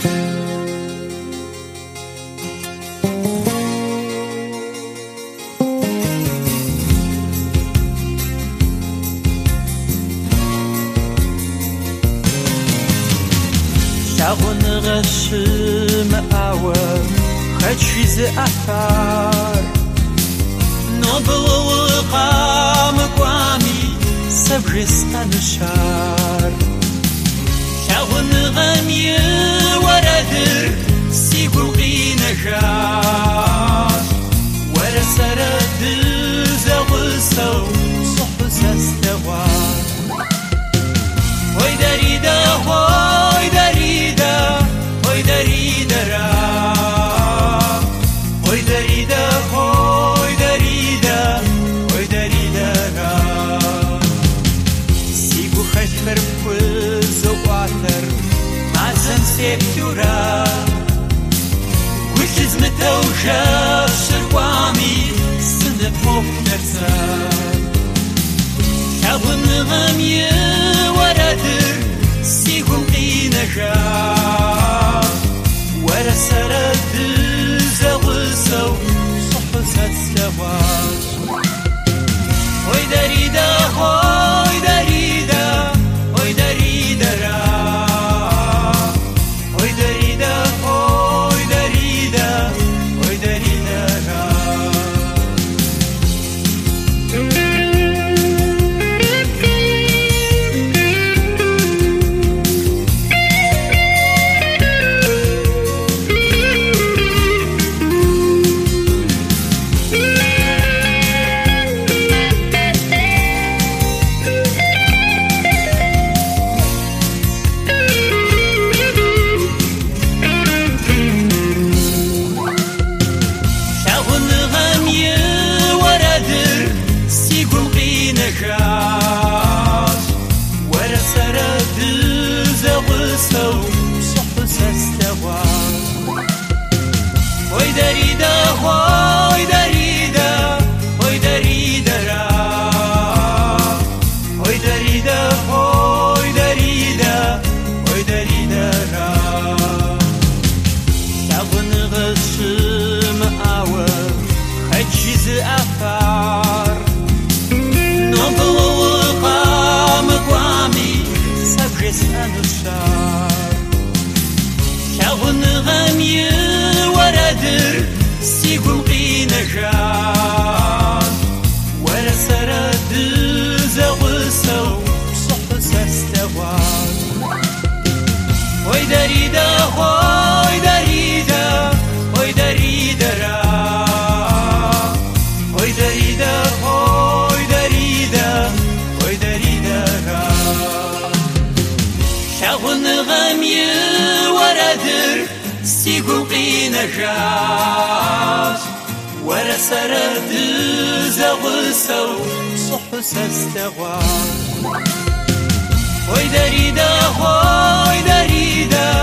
شاغن غشم أول خدشي زأثار نبلو قام قوامي سبرس أنشار شاغن غمي وردر سيقوقي نجاش ورسرد زغسو صحو زستوار هوي دريدا هوي دريدا هوي دريدا را هوي دريدا هوي دريدا هوي دريدا را سيقو خشفر بوزو واتر معزن سيكتورا وشز متوجه شرقامي سنبوك نرسا شاغن غمي وردر سيقوقي نجاح ورسرد زغسو صحو زستواش هوي دريدا هوي دريدا هوي دريدا را هوي دريدا هوي دريدا هوي دريدا را هوي دريدا هوي دريدا هوي دريدا را هوي دريدا هوي دريدا هوي دريدا را شاغن غشم أول خدشي زأثار نبلو قام قوامي سبرس أنشار شاغن غمي وردر سيقوقي نجاح ورسرد زغسو صحو زستوار هوي دريدا هوي دريدا هوي دريدا را هوي دريدا هوي دريدا هوي دريدا را شاغن غمي وردر سيقوقي نجاح ورسرد زغسو صحو زستوار هوي دريدا هوي دريدا